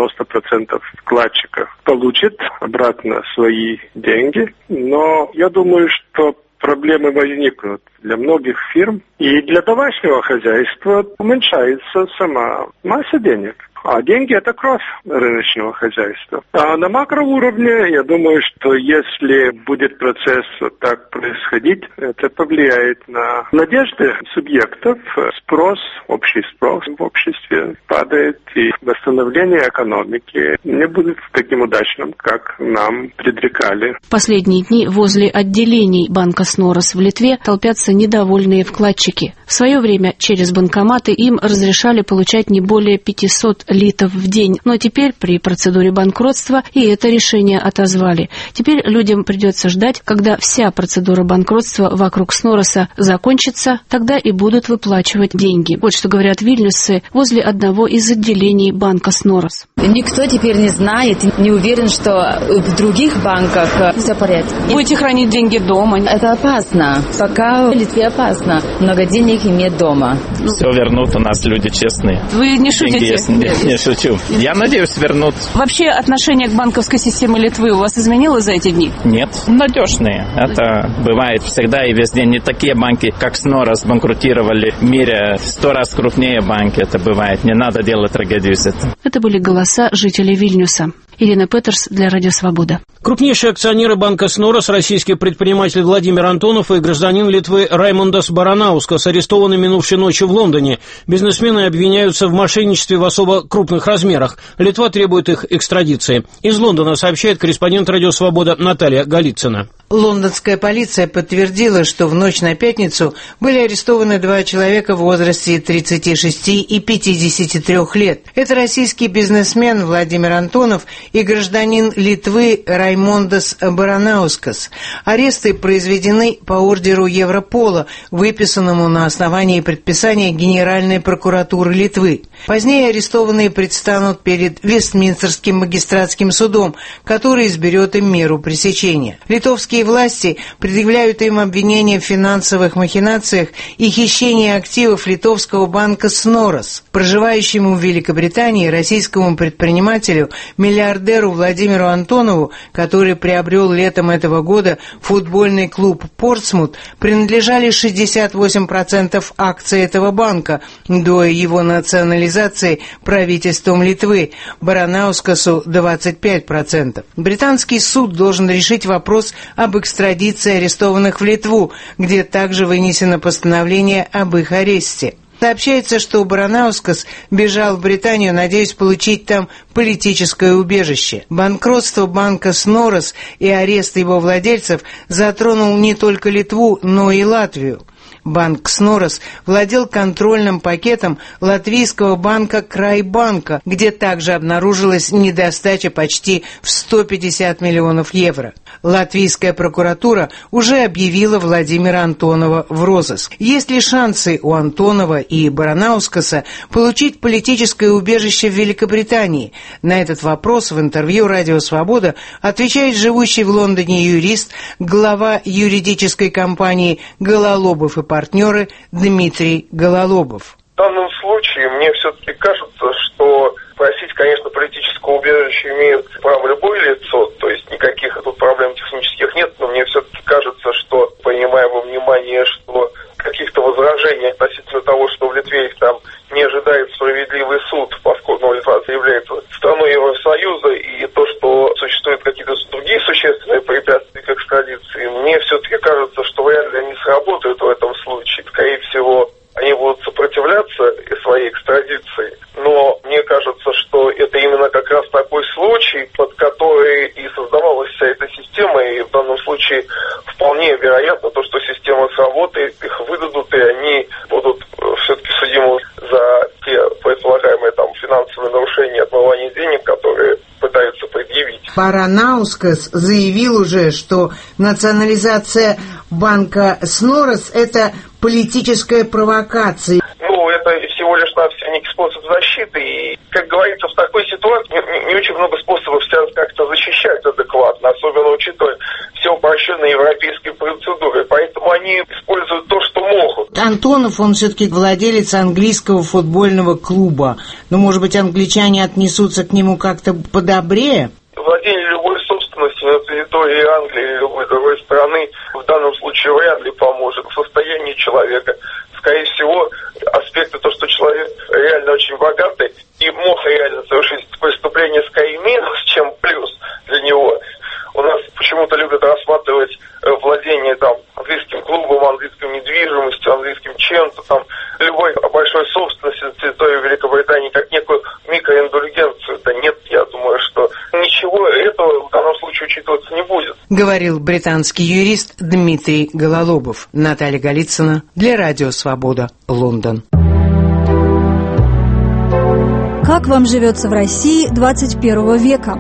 90% вкладчиков получат обратно свои деньги. Но я думаю, что проблемы возникнут для многих фирм, и для домашнего хозяйства уменьшается сама масса денег. А деньги – это кровь рыночного хозяйства. А на макроуровне, я думаю, что если будет процесс вот так происходить, это повлияет на надежды субъектов. Общий спрос в обществе падает, и восстановление экономики не будет таким удачным, как нам предрекали. В последние дни возле отделений банка Снорос в Литве толпятся недовольные вкладчики. В свое время через банкоматы им разрешали получать не более 500 литов в день. Но теперь при процедуре банкротства и это решение отозвали. Теперь людям придется ждать, когда вся процедура банкротства вокруг Снороса закончится, тогда и будут выплачивать деньги. Вот что говорят вильнюсцы возле одного из отделений банка Снорос. Никто теперь не знает, не уверен, что в других банках все в порядке. Будете хранить деньги дома? Это опасно. Пока в Литве опасно. Много денег иметь дома. Все вернут, у нас люди честные. Вы не шутите? Нет, не шучу. Я надеюсь, вернут. Вообще отношение к банковской системе Литвы у вас изменилось за эти дни? Нет, надежные. Это бывает всегда и везде. Не такие банки, как Снорос, банкротировали в мире 100 раз крупнее банки. Это бывает. Не надо делать трагедию из этого. Это были голоса жителей Вильнюса. Ирина Петерс для Радио Свобода. Крупнейшие акционеры банка Снорос, российский предприниматель Владимир Антонов и гражданин Литвы Раймондас Баранаускас, арестованы минувшей ночью в Лондоне. Бизнесмены обвиняются в мошенничестве в особо крупных размерах. Литва требует их экстрадиции. Из Лондона сообщает корреспондент Радио Свобода Наталья Голицына. Лондонская полиция подтвердила, что в ночь на пятницу были арестованы 2 человека в возрасте 36 и 53 лет. Это российский бизнесмен Владимир Антонов и гражданин Литвы Раймондас Баранаускас. Аресты произведены по ордеру Европола, выписанному на основании предписания Генеральной прокуратуры Литвы. Позднее арестованные предстанут перед Вестминстерским магистратским судом, который изберет им меру пресечения. Литовские власти предъявляют им обвинения в финансовых махинациях и хищении активов литовского банка Снорос. Проживающему в Великобритании российскому предпринимателю, миллиардеру Владимиру Антонову, который приобрел летом этого года футбольный клуб «Портсмут», принадлежали 68% акций этого банка до его национализации правительством Литвы, Баранаускасу 25%. Британский суд должен решить вопрос об экстрадиции арестованных в Литву, где также вынесено постановление об их аресте. Сообщается, что Баранаускас бежал в Британию, надеясь получить там политическое убежище. Банкротство банка Снорос и арест его владельцев затронул не только Литву, но и Латвию. Банк Снорос владел контрольным пакетом латвийского банка Крайбанка, где также обнаружилась недостача почти в 150 миллионов евро. Латвийская прокуратура уже объявила Владимира Антонова в розыск. Есть ли шансы у Антонова и Баранаускаса получить политическое убежище в Великобритании? На этот вопрос в интервью «Радио Свобода» отвечает живущий в Лондоне юрист, глава юридической компании «Гололобов и партнеры» Дмитрий Гололобов. В данном случае мне все-таки кажется, что просить, конечно, политического убежища имеет право любое лицо, то есть никаких тут проблем технических нет, но мне все-таки кажется, что, принимая во внимание, что каких-то возражений относительно того, что в Литве их там не ожидает справедливый суд, поскольку Литва является страной Евросоюза, и то, что существуют какие-то другие существенные препятствия к экстрадиции, мне все-таки кажется, что вряд ли они сработают в этом случае. Скорее всего, они будут сопротивляться своей экстрадиции, но мне кажется, что это именно как раз такой случай, под который и создавалась вся эта система, и в данном случае вполне вероятно то, что система сработает, их выдадут, и они будут все-таки судимы за те предполагаемые там финансовые нарушения, отмывания денег, которые пытаются предъявить. Баранаускас заявил уже, что национализация банка Снорос – это политическая провокация. Ну, это всего лишь навсего некий способ защиты, и, как говорится, в такой ситуации не очень много способов себя как-то защищать адекватно, особенно учитывая все упрощенные европейские процедуры, поэтому они используют то, что могут. Антонов, он все-таки владелец английского футбольного клуба, но, может быть, англичане отнесутся к нему как-то подобрее? Владение любой собственностью на территории Англии или любой другой страны в данном случае вряд ли поможет в состоянии человека. Скорее всего, аспекты то, что человек реально очень богатый и мог реально совершить преступление, скорее минус, чем плюс для него. У нас почему-то любят рассматривать владение там английским клубом, английской недвижимостью, английским чем-то там, любой большой собственностью на территории Великобритании как некую микроиндульгенцию. Да нет, я думаю, что ничего этого в данном случае учитываться не будет. Говорил британский юрист Дмитрий Гололобов. Наталья Голицына для Радио Свобода, Лондон. Как вам живется в России 21 века?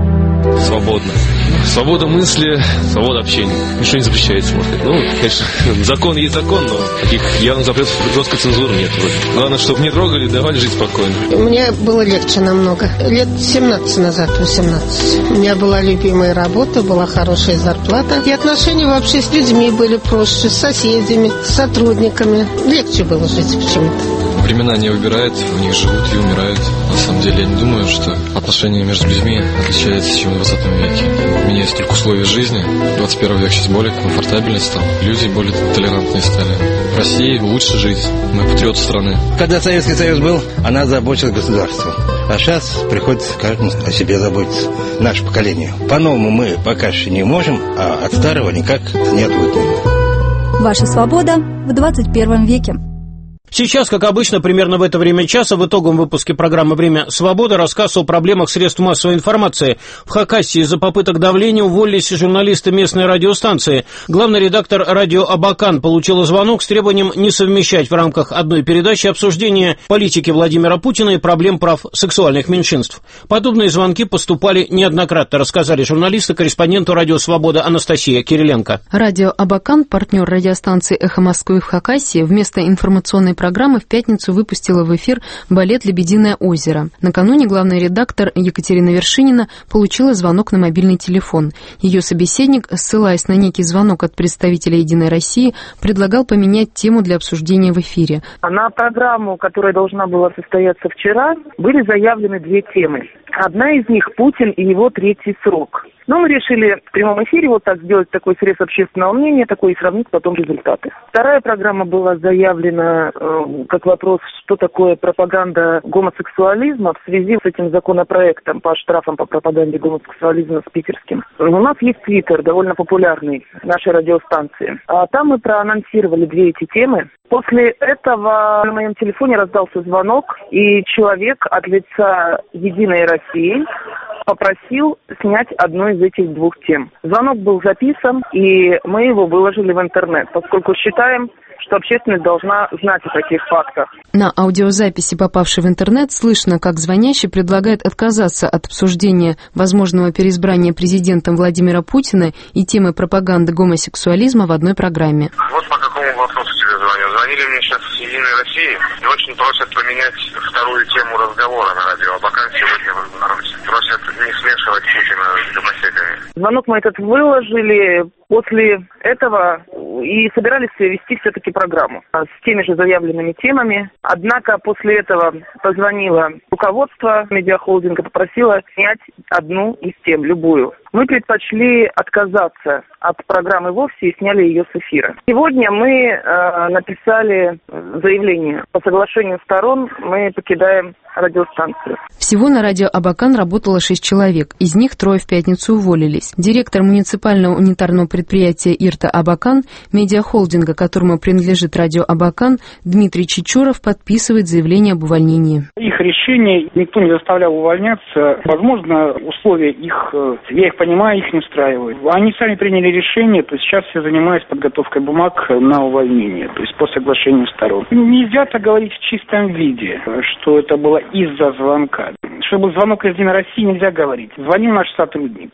Свободно. Свобода мысли, свобода общения. Ничего не запрещается, можно сказать. Ну, конечно, закон есть закон, но таких явных запретов жесткой цензуры нет вроде. Главное, чтобы не трогали, давали жить спокойно. Мне было легче намного. Лет 17 назад, 18. У меня была любимая работа, была хорошая зарплата. И отношения вообще с людьми были проще, с соседями, с сотрудниками. Легче было жить почему-то. Времена не выбирают, в них живут и умирают. На самом деле, я не думаю, что отношения между людьми отличаются, чем в 20 веке. Меняются только условия жизни. 21 век сейчас более комфортабельный стал. Люди более толерантные стали. В России лучше жить. Мы патриоты страны. Когда Советский Союз был, она заботилась государством. А сейчас приходится каждому о себе заботиться. Наше поколение. По-новому мы пока что не можем, а от старого никак не отвыкнем. Ваша свобода в 21 веке. Сейчас, как обычно, примерно в это время часа в итоговом выпуске программы «Время свободы» рассказ о проблемах средств массовой информации. В Хакасии из-за попыток давления уволились журналисты местной радиостанции. Главный редактор радио «Абакан» получила звонок с требованием не совмещать в рамках одной передачи обсуждения политики Владимира Путина и проблем прав сексуальных меньшинств. Подобные звонки поступали неоднократно, рассказали журналисты корреспонденту радио «Свобода» Анастасия Кириленко. Радио «Абакан», партнер радиостанции «Эхо Москвы» в Хакасии, вместо информационной программы в пятницу выпустила в эфир балет «Лебединое озеро». Накануне главный редактор Екатерина Вершинина получила звонок на мобильный телефон. Ее собеседник, ссылаясь на некий звонок от представителя «Единой России», предлагал поменять тему для обсуждения в эфире. На программу, которая должна была состояться вчера, были заявлены две темы. Одна из них – Путин и его третий срок. Но мы решили в прямом эфире вот так сделать такой срез общественного мнения, такой и сравнить потом результаты. Вторая программа была заявлена как вопрос, что такое пропаганда гомосексуализма в связи с этим законопроектом по штрафам по пропаганде гомосексуализма с питерским. У нас есть твиттер, довольно популярный, нашей радиостанции. А там мы проанонсировали две эти темы. После этого на моем телефоне раздался звонок, и человек от лица «Единой России» попросил снять одну из этих двух тем. Звонок был записан, и мы его выложили в интернет, поскольку считаем, что общественность должна знать о таких фактах. На аудиозаписи, попавшей в интернет, слышно, как звонящий предлагает отказаться от обсуждения возможного переизбрания президентом Владимира Путина и темы пропаганды гомосексуализма в одной программе. Вот по какому вопросу тебе звоню. Звонили мне сейчас с «Единой России» и очень просят поменять вторую тему разговора на радио «Абакан» сегодня в Беларуси. Просят не смешивать Путина с гомосеками. Звонок мы этот выложили. После этого и собирались вести все-таки программу с теми же заявленными темами. Однако после этого позвонило руководство медиахолдинга, попросило снять одну из тем, любую. Мы предпочли отказаться от программы вовсе и сняли ее с эфира. Сегодня мы написали заявление. По соглашению сторон мы покидаем радиостанцию. Всего на радио «Абакан» работало 6 человек. Из них 3 в пятницу уволились. Директор муниципального унитарного предприятия «Ирта Абакан», медиахолдинга, которому принадлежит радио «Абакан», Дмитрий Чечуров подписывает заявление об увольнении. Их решение никто не заставлял увольняться. Возможно, условия их, я их понимаю, их не устраивают. Они сами приняли решение, то есть сейчас я занимаюсь подготовкой бумаг на увольнение, то есть по соглашению сторон. Нельзя так говорить в чистом виде, что это было из-за звонка. Чтобы звонок из «Единой России» нельзя говорить. Звонил наш сотрудник.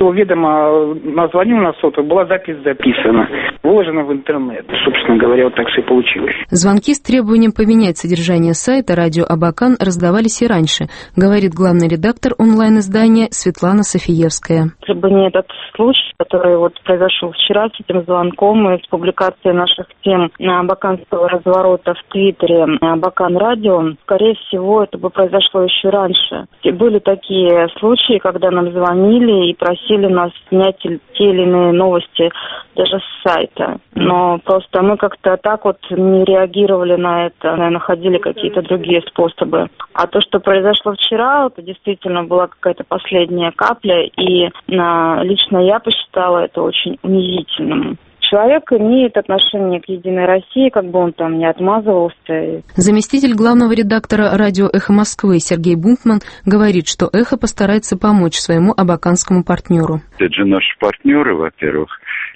Ведомо, назвонил на сотовый, была запись записана, выложена в интернет. Собственно говоря, вот так все и получилось. Звонки с требованием поменять содержание сайта «Радио Абакан» раздавались и раньше, говорит главный редактор онлайн-издания Светлана Софиевская. Если бы не этот случай, который вот произошел вчера с этим звонком и с публикацией наших тем на абаканского разворота в Твиттере «Абакан Радио», скорее всего, это бы произошло еще раньше. И были такие случаи, когда нам звонили и просили нас снять те или иные новости даже с сайта. Но просто мы как-то так вот не реагировали на это, находили какие-то другие способы. А то, что произошло вчера, это действительно была какая-то последняя капля, и лично я посчитала это очень унизительным. Человек имеет отношение к «Единой России», как бы он там не отмазывался. Заместитель главного редактора радио «Эхо Москвы» Сергей Бункман говорит, что «Эхо» постарается помочь своему абаканскому партнеру. Это же наши партнеры, во-первых.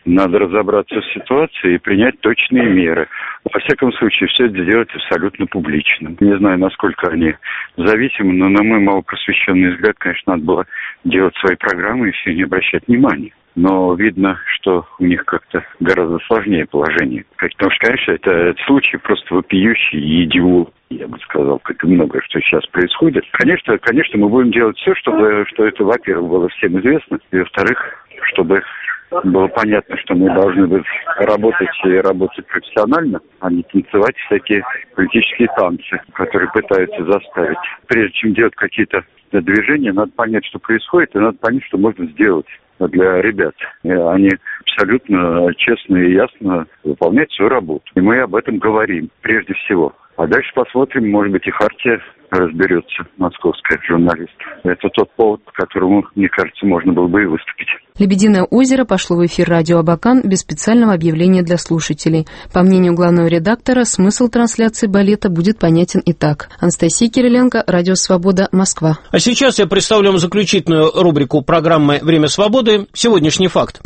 Надо разобраться в ситуации и принять точные меры. Во всяком случае, все это сделать абсолютно публично. Не знаю, насколько они зависимы, но на мой малопросвещенный взгляд, конечно, надо было делать свои программы и все не обращать внимания. Но видно, что у них как-то гораздо сложнее положение. Потому что, конечно, это случай просто вопиющий и идиот, я бы сказал, как и многое, что сейчас происходит. Конечно, мы будем делать все, чтобы что это, во-первых, было всем известно, и, во-вторых, чтобы было понятно, что мы должны быть работать и работать профессионально, а не танцевать всякие политические танцы, которые пытаются заставить. Прежде чем делать какие-то движения, надо понять, что происходит, и надо понять, что можно сделать для ребят. И они абсолютно честно и ясно выполняют свою работу. И мы об этом говорим прежде всего. А дальше посмотрим, может быть, и хартия разберется, московская журналист. Это тот повод, по которому, мне кажется, можно было бы и выступить. «Лебединое озеро» пошло в эфир радио «Абакан» без специального объявления для слушателей. По мнению главного редактора, смысл трансляции балета будет понятен и так. Анастасия Кириленко, Радио Свобода, Москва. А сейчас я представлю вам заключительную рубрику программы «Время свободы». Сегодняшний факт.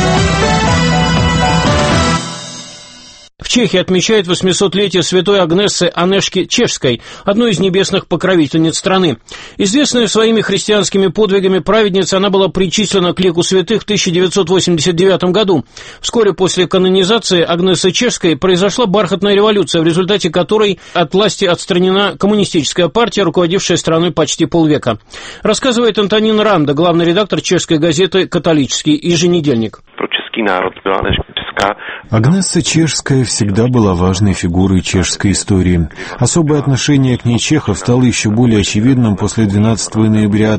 В Чехии отмечают 800-летие святой Агнессы Анешки Чешской, одной из небесных покровительниц страны. Известная своими христианскими подвигами праведница, она была причислена к лику святых в 1989 году. Вскоре после канонизации Агнессы Чешской произошла бархатная революция, в результате которой от власти отстранена коммунистическая партия, руководившая страной почти полвека. Рассказывает Антонин Ранда, главный редактор чешской газеты «Католический еженедельник». Агнесса Чешская всегда была важной фигурой чешской истории. Особое отношение к ней чехов стало еще более очевидным после 12 ноября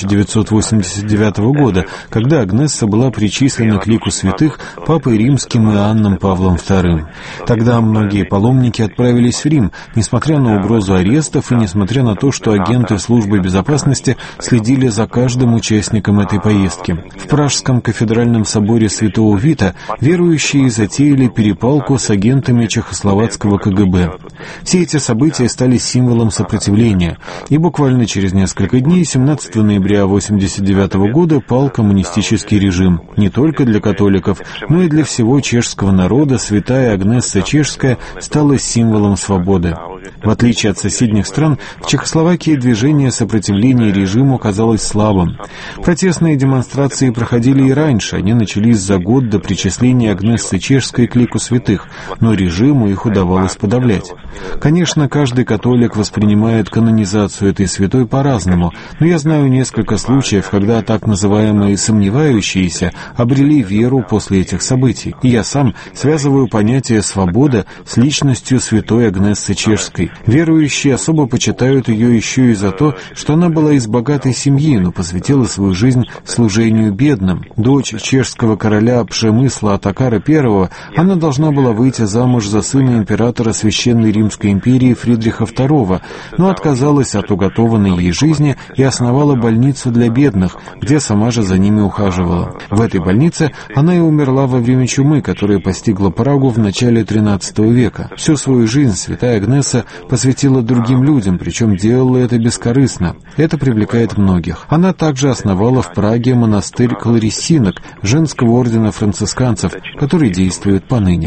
1989 года, когда Агнесса была причислена к лику святых Папой Римским и Иоанном Павлом II. Тогда многие паломники отправились в Рим, несмотря на угрозу арестов и несмотря на то, что агенты службы безопасности следили за каждым участником этой поездки. В Пражском кафедральном соборе Святого Вита верующие затеяли перепалку с агентами чехословацкого КГБ. Все эти события стали символом сопротивления, и буквально через несколько дней, 17 ноября 1989 года, пал коммунистический режим. Не только для католиков, но и для всего чешского народа святая Агнесса Чешская стала символом свободы. В отличие от соседних стран, в Чехословакии движение сопротивления режиму казалось слабым. Протестные демонстрации проходили и раньше, они начались за год до причисления Агнессы Чешской к лику святых, но режиму их удавалось подавлять. Конечно, каждый католик воспринимает канонизацию этой святой по-разному, но я знаю несколько случаев, когда так называемые сомневающиеся обрели веру после этих событий. И я сам связываю понятие «свобода» с личностью святой Агнессы Чешской. Верующие особо почитают ее еще и за то, что она была из богатой семьи, но посвятила свою жизнь служению бедным. Дочь чешского короля Пшемысла Отакара I, она должна была выйти замуж за сына императора Священной Римской империи Фридриха II, но отказалась от уготованной ей жизни и основала больницу для бедных, где сама же за ними ухаживала. В этой больнице она и умерла во время чумы, которая постигла Прагу в начале XIII века. Всю свою жизнь святая Агнесса посвятила другим людям, причем делала это бескорыстно. Это привлекает многих. Она также основала в Праге монастырь клариссинок, женского ордена францисканцев, который действует поныне.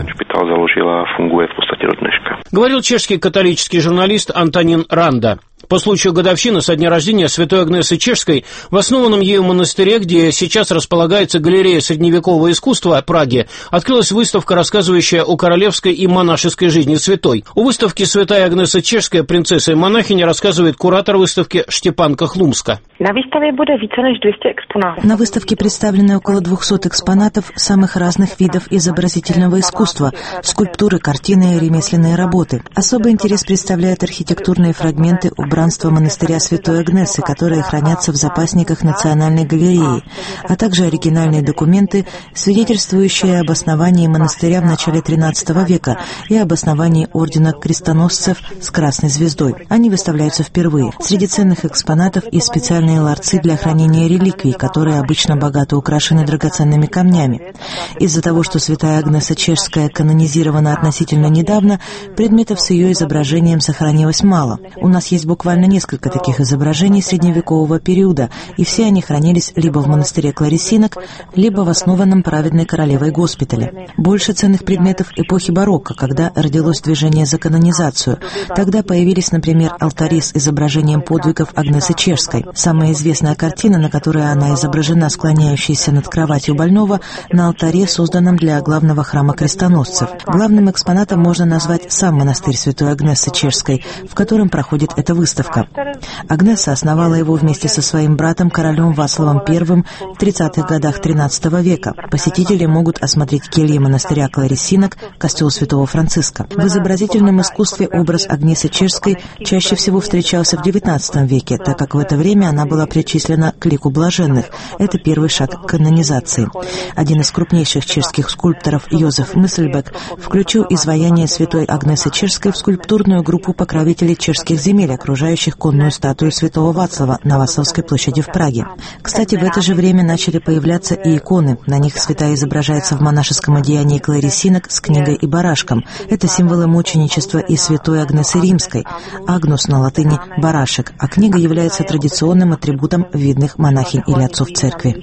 Говорил чешский католический журналист Антонин Ранда. По случаю годовщины со дня рождения святой Агнессы Чешской в основанном ею монастыре, где сейчас располагается галерея средневекового искусства Праги, открылась выставка, рассказывающая о королевской и монашеской жизни святой. У выставки «Святая Агнесса Чешская. Принцесса и монахиня» рассказывает куратор выставки Штепанка Хлумска. На выставке представлены около 200 экспонатов самых разных видов изобразительного искусства, скульптуры, картины и ремесленные работы. Особый интерес представляют архитектурные фрагменты убранства монастыря Святой Агнессы, которые хранятся в запасниках Национальной галереи, а также оригинальные документы, свидетельствующие об основании монастыря в начале XIII века и об основании ордена крестоносцев с красной звездой. Они выставляются впервые. Среди ценных экспонатов и специально специальные ларцы для хранения реликвий, которые обычно богато украшены драгоценными камнями. Из-за того, что святая Агнеса Чешская канонизирована относительно недавно, предметов с ее изображением сохранилось мало. У нас есть буквально несколько таких изображений средневекового периода, и все они хранились либо в монастыре Кларисинок, либо в основанном праведной королевой госпитале. Больше ценных предметов эпохи барокко, когда родилось движение за канонизацию. Тогда появились, например, алтари с изображением подвигов Агнесы Чешской. Самая известная картина, на которой она изображена, склоняющаяся над кроватью больного, на алтаре, созданном для главного храма крестоносцев. Главным экспонатом можно назвать сам монастырь святой Агнесы Чешской, в котором проходит эта выставка. Агнеса основала его вместе со своим братом, королем Вацлавом I, в 30-х годах XIII века. Посетители могут осмотреть кельи монастыря Кларисинок, костел святого Франциска. В изобразительном искусстве образ Агнесы Чешской чаще всего встречался в XIX веке, так как в это время она была причислена к лику блаженных. Это первый шаг к канонизации. Один из крупнейших чешских скульпторов, Йозеф Мысльбек, включил изваяние святой Агнесы Чешской в скульптурную группу покровителей чешских земель, окружающих конную статую святого Вацлава на Вацлавской площади в Праге. Кстати, в это же время начали появляться и иконы. На них святая изображается в монашеском одеянии Кларисинок с книгой и барашком. Это символы мученичества и святой Агнесы Римской. Агнус на латыни «барашек», а книга является традиционным атрибутом видных монахинь или отцов церкви.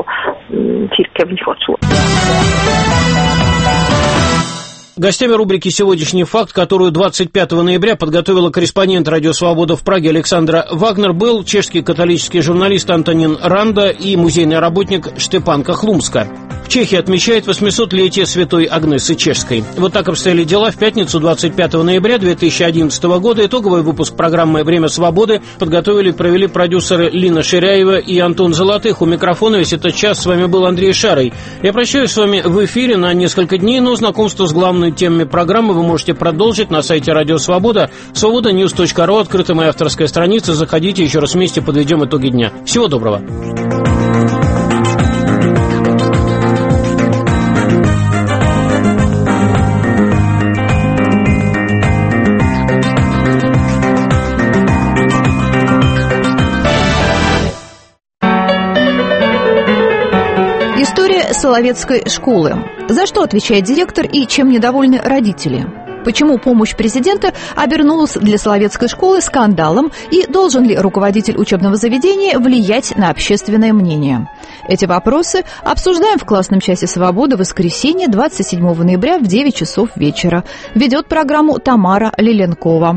Гостями рубрики «Сегодняшний факт», которую 25 ноября подготовила корреспондент «Радио Свобода» в Праге Александра Вагнер, был чешский католический журналист Антонин Ранда и музейный работник Штепан Кахлумска. В Чехии отмечает 800-летие святой Агнесы Чешской. Вот так обстояли дела в пятницу 25 ноября 2011 года. Итоговый выпуск программы «Время свободы» подготовили и провели продюсеры Лина Ширяева и Антон Золотых. У микрофона весь этот час с вами был Андрей Шарый. Я прощаюсь с вами в эфире на несколько дней, но знакомство с главными темами программы вы можете продолжить на сайте Радио Свобода, свобода-news.ru, открыта моя авторская страница. Заходите, еще раз вместе подведем итоги дня. Всего доброго. История Соловецкой школы. За что отвечает директор и чем недовольны родители? Почему помощь президента обернулась для Соловецкой школы скандалом, и должен ли руководитель учебного заведения влиять на общественное мнение? Эти вопросы обсуждаем в классном часе «Свободы» в воскресенье 27 ноября в 9 часов вечера. Ведет программу Тамара Лиленкова.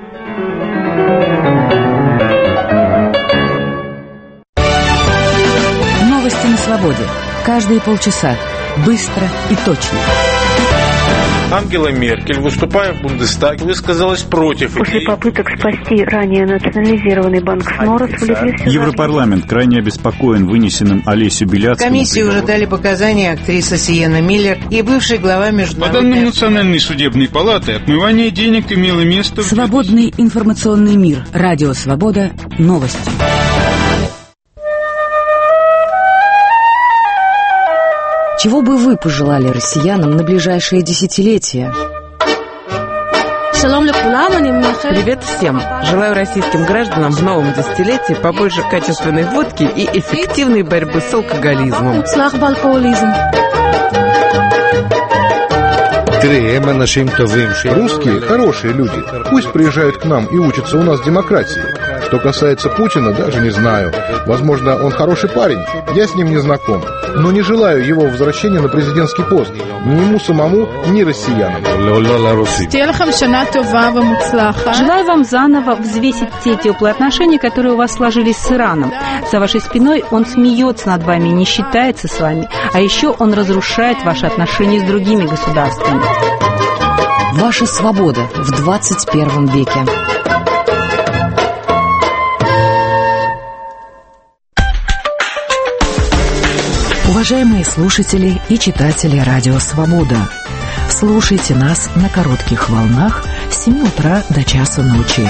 Новости на свободе. Каждые полчаса. Быстро и точно. Ангела Меркель, выступая в Бундестаге, высказалась против идеи. После попыток спасти ранее национализированный банк Снорос в Литве... Европарламент крайне обеспокоен вынесенным Олесю Беляцкому. В комиссии уже дали показания актриса Сиена Миллер и бывший глава международной... По данным Национальной судебной палаты, отмывание денег имело место... Свободный информационный мир. Радио Свобода. Новости. Чего бы вы пожелали россиянам на ближайшие десятилетия? Привет всем! Желаю российским гражданам в новом десятилетии побольше качественной водки и эффективной борьбы с алкоголизмом. Русские хорошие люди. Пусть приезжают к нам и учатся у нас демократии. Что касается Путина, даже не знаю. Возможно, он хороший парень. Я с ним не знаком. Но не желаю его возвращения на президентский пост. Ни ему самому, ни россиянам. Желаю вам заново взвесить те теплые отношения, которые у вас сложились с Ираном. За вашей спиной он смеется над вами, не считается с вами. А еще он разрушает ваши отношения с другими государствами. Ваша свобода в 21 веке. Уважаемые слушатели и читатели Радио Свобода, слушайте нас на коротких волнах с 7 утра до часа ночи.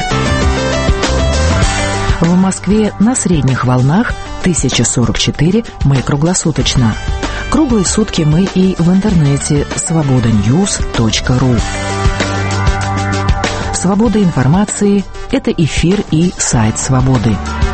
В Москве на средних волнах 1044 мы круглосуточно. Круглые сутки мы и в интернете svobodanews.ru. Свобода информации – это эфир и сайт Свободы.